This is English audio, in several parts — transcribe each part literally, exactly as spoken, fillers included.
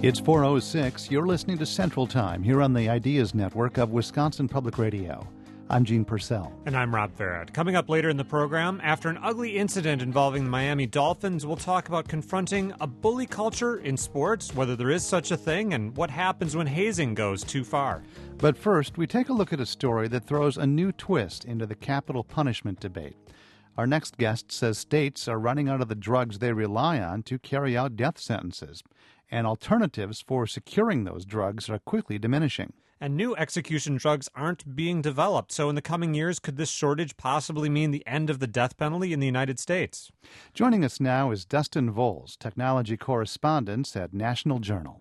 It's four oh six. You're listening to Central Time here on the Ideas Network of Wisconsin Public Radio. I'm Gene Purcell. And I'm Rob Farad. Coming up later in the program, after an ugly incident involving the Miami Dolphins, we'll talk about confronting a bully culture in sports, whether there is such a thing, and what happens when hazing goes too far. But first, we take a look at a story that throws a new twist into the capital punishment debate. Our next guest says states are running out of the drugs they rely on to carry out death sentences, and alternatives for securing those drugs are quickly diminishing. And new execution drugs aren't being developed. So in the coming years, could this shortage possibly mean the end of the death penalty in the United States? Joining us now is Dustin Voles, technology correspondent at National Journal.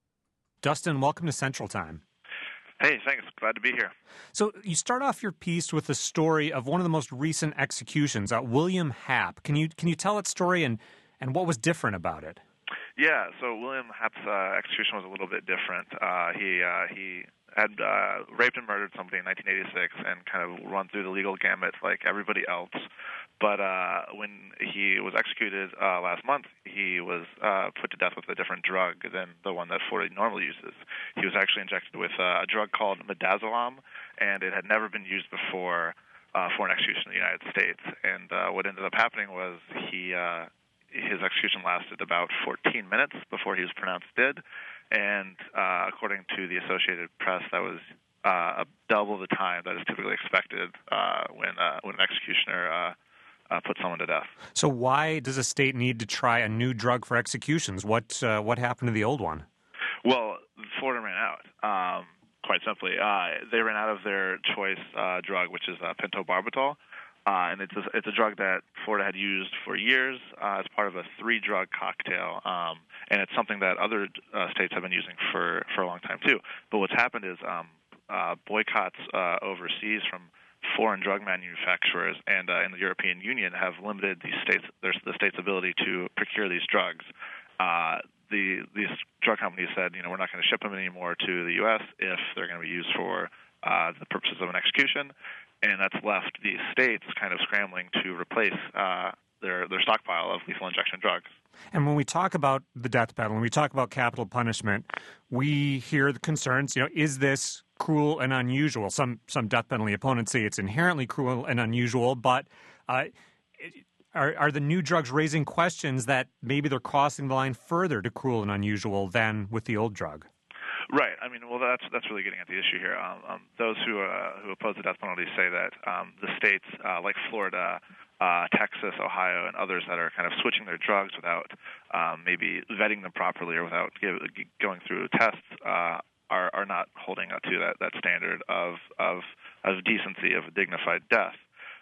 Dustin, welcome to Central Time. Hey, thanks. Glad to be here. So you start off your piece with the story of one of the most recent executions, uh, William Happ. Can you can you tell that story and, and what was different about it? Yeah, so William Happ's uh, execution was a little bit different. Uh, he uh, he had uh, raped and murdered somebody in nineteen eighty-six and kind of run through the legal gamut like everybody else. But uh, when he was executed uh, last month, he was uh, put to death with a different drug than the one that Florida normally uses. He was actually injected with uh, a drug called midazolam, and it had never been used before uh, for an execution in the United States. And uh, what ended up happening was he uh, his execution lasted about fourteen minutes before he was pronounced dead. And uh, according to the Associated Press, that was uh, double the time that is typically expected uh, when uh, when an executioner uh, uh, puts someone to death. So why does a state need to try a new drug for executions? What uh, what happened to the old one? Well, Florida ran out. Um, quite simply, uh, they ran out of their choice uh, drug, which is uh, pentobarbital. Uh, and it's a, it's a drug that Florida had used for years uh, as part of a three-drug cocktail, um, and it's something that other uh, states have been using for, for a long time too. But what's happened is um, uh, boycotts uh, overseas from foreign drug manufacturers and uh, in the European Union have limited these states their, the state's ability to procure these drugs. Uh, the these drug companies said, you know, we're not going to ship them anymore to the U S if they're going to be used for uh, the purposes of an execution. And that's left the states kind of scrambling to replace uh, their their stockpile of lethal injection drugs. And when we talk about the death penalty, when we talk about capital punishment, we hear the concerns, you know, is this cruel and unusual? Some some death penalty opponents say it's inherently cruel and unusual, but uh, are, are the new drugs raising questions that maybe they're crossing the line further to cruel and unusual than with the old drug? Right. I mean, well, that's that's really getting at the issue here. Um, um, those who uh, who oppose the death penalty say that um, the states uh, like Florida, uh, Texas, Ohio, and others that are kind of switching their drugs without um, maybe vetting them properly or without give, going through tests uh, are are not holding up to that, that standard of of of decency, of a dignified death.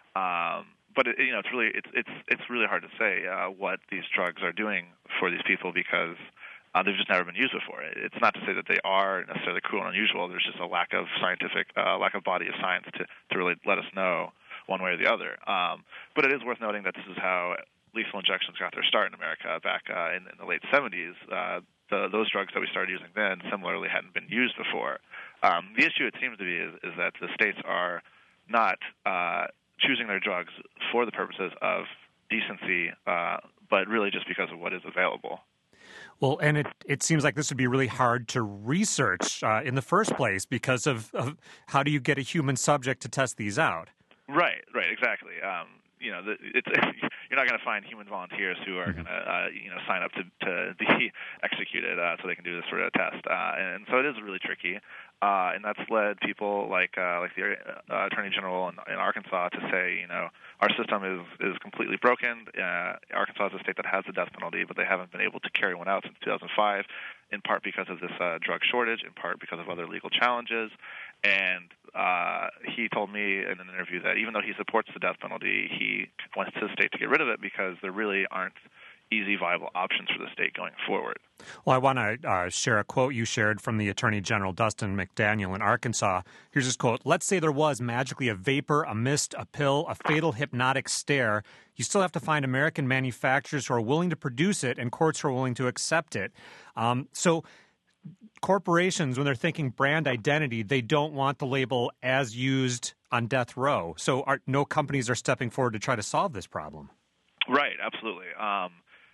Um, but it, you know, it's really it's it's it's really hard to say uh, what these drugs are doing for these people because Uh, they've just never been used before. It's not to say that they are necessarily cruel and unusual. There's just a lack of scientific, uh, lack of body of science to, to really let us know one way or the other. Um, but it is worth noting that this is how lethal injections got their start in America back uh, in, in the late seventies. Uh, the, those drugs that we started using then similarly hadn't been used before. Um, the issue, it seems to be, is, is that the states are not uh, choosing their drugs for the purposes of decency, uh, but really just because of what is available. Well, and it, it seems like this would be really hard to research uh, in the first place because of, of how do you get a human subject to test these out? Right, right, exactly. Um, you know, the, it's, you're not going to find human volunteers who are going to, uh, you know, sign up to, to be executed uh, so they can do this sort of test. Uh, and so it is really tricky. Uh, and that's led people like uh, like the uh, Attorney General in, in Arkansas to say, you know, our system is, is completely broken. Uh, Arkansas is a state that has the death penalty, but they haven't been able to carry one out since two thousand five, in part because of this uh, drug shortage, in part because of other legal challenges. And uh, he told me in an interview that even though he supports the death penalty, he wants his state to get rid of it because there really aren't easy, viable options for the state going forward. Well, I want to uh, share a quote you shared from the Attorney General, Dustin McDaniel, in Arkansas. Here's his quote. "Let's say there was magically a vapor, a mist, a pill, a fatal hypnotic stare. You still have to find American manufacturers who are willing to produce it and courts who are willing to accept it." Um, so corporations, when they're thinking brand identity, they don't want the label as used on death row. So are, no companies are stepping forward to try to solve this problem. Right, absolutely. Um,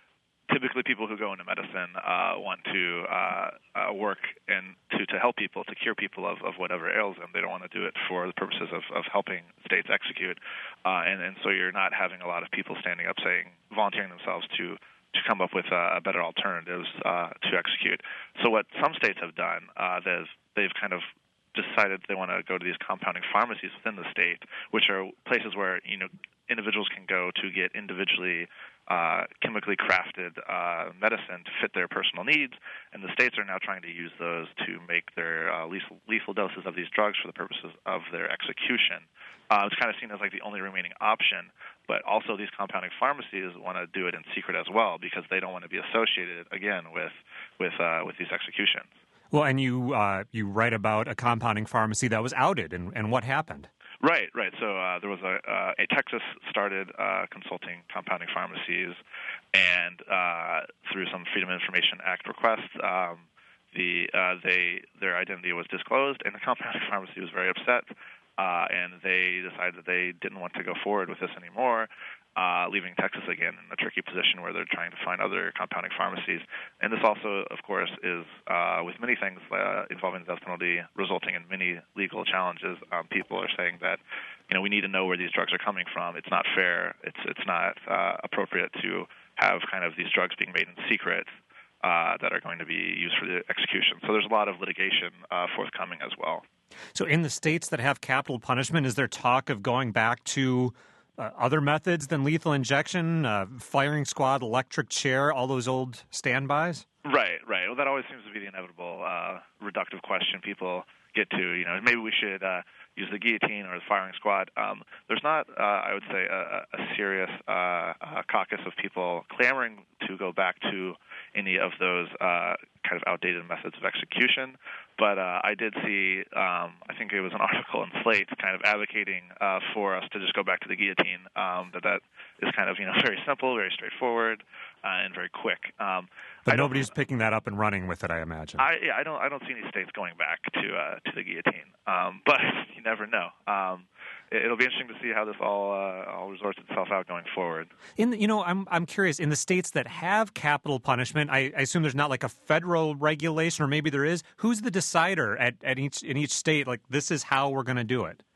typically people who go into medicine uh, want to uh, uh, work and to, to help people, to cure people of, of whatever ails them. They don't want to do it for the purposes of, of helping states execute. Uh, and, and so you're not having a lot of people standing up saying, volunteering themselves to to come up with uh, better alternatives uh, to execute. So what some states have done, uh, they've, they've kind of decided they want to go to these compounding pharmacies within the state, which are places where, you know, individuals can go to get individually uh, chemically crafted uh, medicine to fit their personal needs, and the states are now trying to use those to make their uh, lethal, lethal doses of these drugs for the purposes of their execution. Uh, it's kind of seen as like the only remaining option, but also these compounding pharmacies want to do it in secret as well because they don't want to be associated, again, with with uh, with these executions. Well, and you uh, you write about a compounding pharmacy that was outed, and, and what happened? Right, right. So uh, there was a, uh, a Texas started uh, consulting compounding pharmacies, and uh, through some Freedom of Information Act requests, um, the uh, they their identity was disclosed, and the compounding pharmacy was very upset, uh, and they decided that they didn't want to go forward with this anymore. Uh, leaving Texas again in a tricky position where they're trying to find other compounding pharmacies. And this also, of course, is uh, with many things uh, involving the death penalty, resulting in many legal challenges. Um, people are saying that, you know, we need to know where these drugs are coming from. It's not fair. It's it's not uh, appropriate to have kind of these drugs being made in secret uh, that are going to be used for the execution. So there's a lot of litigation uh, forthcoming as well. So in the states that have capital punishment, is there talk of going back to Uh, other methods than lethal injection, uh, firing squad, electric chair, all those old standbys? Right, right. Well, that always seems to be the inevitable uh, reductive question people get to. You know, maybe we should uh, use the guillotine or the firing squad. Um, there's not, uh, I would say, a, a serious uh, uh, caucus of people clamoring to go back to any of those uh, kind of outdated methods of execution. But uh, I did see, um, I think it was an article in Slate kind of advocating uh, for us to just go back to the guillotine, um, that that is kind of, you know, very simple, very straightforward, uh, and very quick. Um, but nobody's picking that up and running with it, I imagine. I, yeah, I don't I don't see any states going back to uh, to the guillotine, um, but you never know. Um, it, it'll be interesting to see how this all uh, all resorts itself out going forward. In the, you know, I'm I'm curious. In the states that have capital punishment, I, I assume there's not like a federal regulation, or maybe there is. Who's the decider at, at each in each state? Like, this is how we're going to do it.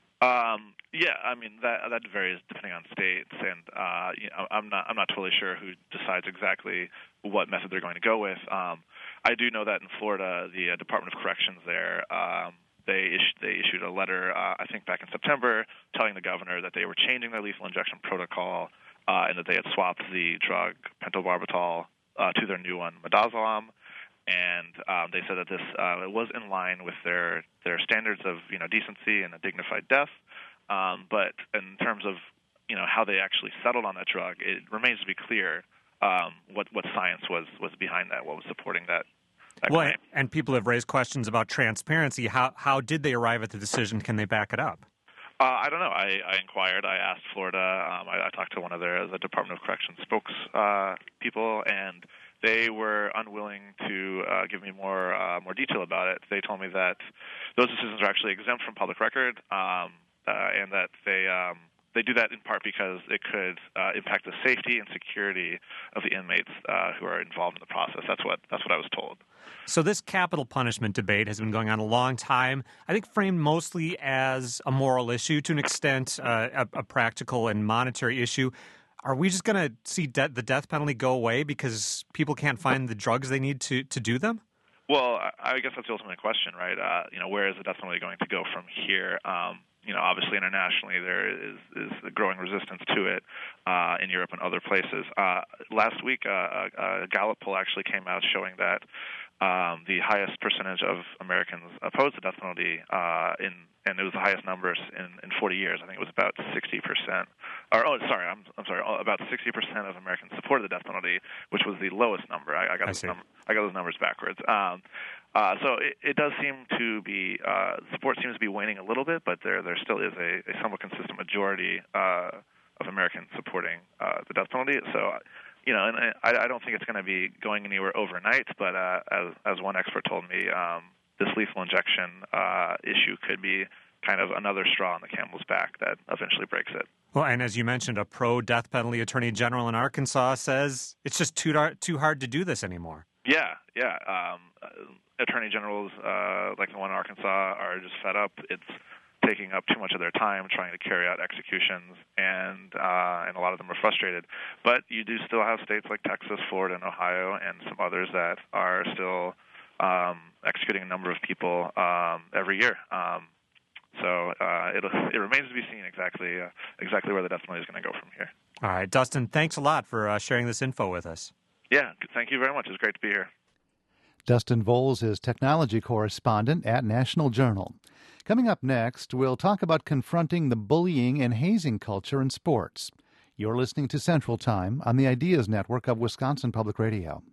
Um, yeah, I mean that that varies depending on states, and uh, you know, I'm not I'm not totally sure who decides exactly what method they're going to go with. Um, I do know that in Florida, the uh, Department of Corrections there, um, they issued they issued a letter, uh, I think back in September, telling the governor that they were changing their lethal injection protocol uh, and that they had swapped the drug pentobarbital uh, to their new one, midazolam. And um, they said that this uh, was in line with their, their standards of, you know, decency and a dignified death. Um, but in terms of, you know, how they actually settled on that drug, it remains to be clear um, what what science was, was behind that, what was supporting that. that well, claim. And people have raised questions about transparency. How how did they arrive at the decision? Can they back it up? Uh, I don't know. I, I inquired. I asked Florida. Um, I, I talked to one of their the Department of Corrections spokes uh, people, and they were unwilling to uh, give me more uh, more detail about it. They told me that those decisions are actually exempt from public record, um, uh, and that they um, they do that in part because it could uh, impact the safety and security of the inmates uh, who are involved in the process. That's what that's what I was told. So this capital punishment debate has been going on a long time, I think framed mostly as a moral issue, to an extent uh, a, a practical and monetary issue. Are we just going to see de- the death penalty go away because people can't find the drugs they need to, to do them? Well, I guess that's the ultimate question, right? Uh, you know, where is the death penalty going to go from here? Um, you know, obviously internationally there is, is a growing resistance to it uh, in Europe and other places. Uh, last week, uh, a Gallup poll actually came out showing that um, the highest percentage of Americans oppose the death penalty, uh, in, and it was the highest numbers in, in forty years. I think it was about sixty percent. Or, oh, sorry, I'm, I'm sorry. About sixty percent of Americans supported the death penalty, which was the lowest number. I, I got I those num- I got those numbers backwards. Um, uh, so it, it does seem to be uh, support seems to be waning a little bit, but there there still is a, a somewhat consistent majority uh, of Americans supporting uh, the death penalty. So, you know, and I, I don't think it's going to be going anywhere overnight. But uh, as as one expert told me, um, this lethal injection uh, issue could be kind of another straw on the camel's back that eventually breaks it. Well, and as you mentioned, a pro-death penalty attorney general in Arkansas says it's just too dar- too hard to do this anymore. Yeah, yeah. Um, uh, attorney generals uh, like the one in Arkansas are just fed up. It's taking up too much of their time trying to carry out executions, and uh, and a lot of them are frustrated. But you do still have states like Texas, Florida, and Ohio, and some others that are still um, executing a number of people um, every year. Um, so uh, it it remains to be seen exactly uh, exactly where the death penalty is going to go from here. All right, Dustin, thanks a lot for uh, sharing this info with us. Yeah, thank you very much. It's great to be here. Dustin Voles is technology correspondent at National Journal. Coming up next, we'll talk about confronting the bullying and hazing culture in sports. You're listening to Central Time on the Ideas Network of Wisconsin Public Radio.